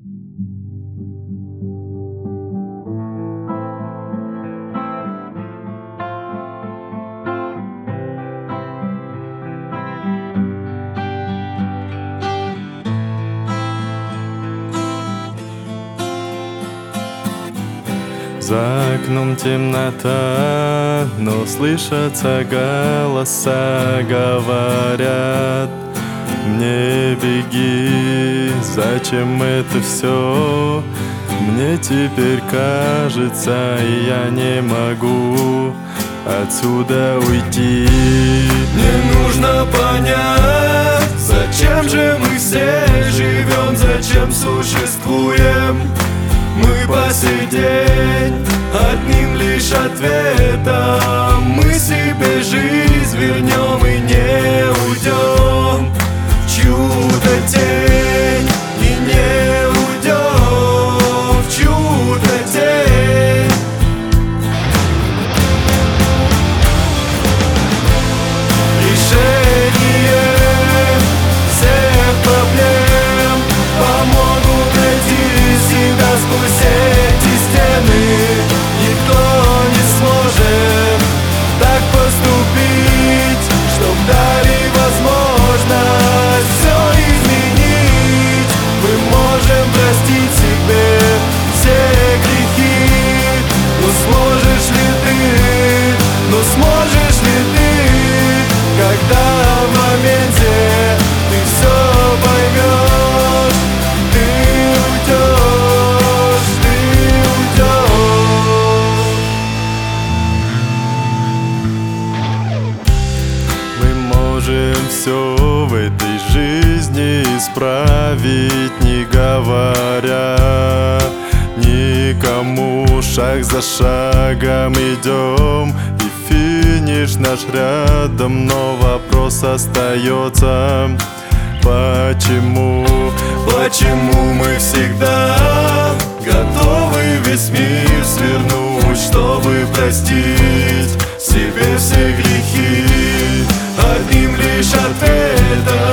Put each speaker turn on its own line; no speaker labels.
За окном темнота, но слышатся голоса, говорят мне: беги, зачем это все? Мне теперь кажется, я не могу отсюда уйти.
Мне нужно понять, зачем же мы все живем, зачем существуем мы по сей день, одним лишь ответом мы себе жизнь вернем и не уйдем в чью-то тень, и не уйдем в чью-то тень. Решение всех проблем помогут найти себя сквозь эти стены. Никто не сможет так поступить, чтоб дали возможность все изменить. Мы можем простить себе все грехи, но сможешь ли ты, но сможешь ли ты, когда в моменте ты все поймешь, ты уйдешь, ты уйдешь.
Мы можем все в этой жизни исправить, не говоря никому. Шаг за шагом идем, и финиш наш рядом. Но вопрос остается: почему?
Почему мы всегда готовы весь мир свернуть, чтобы простить себе все грехи? Одним лишь ответом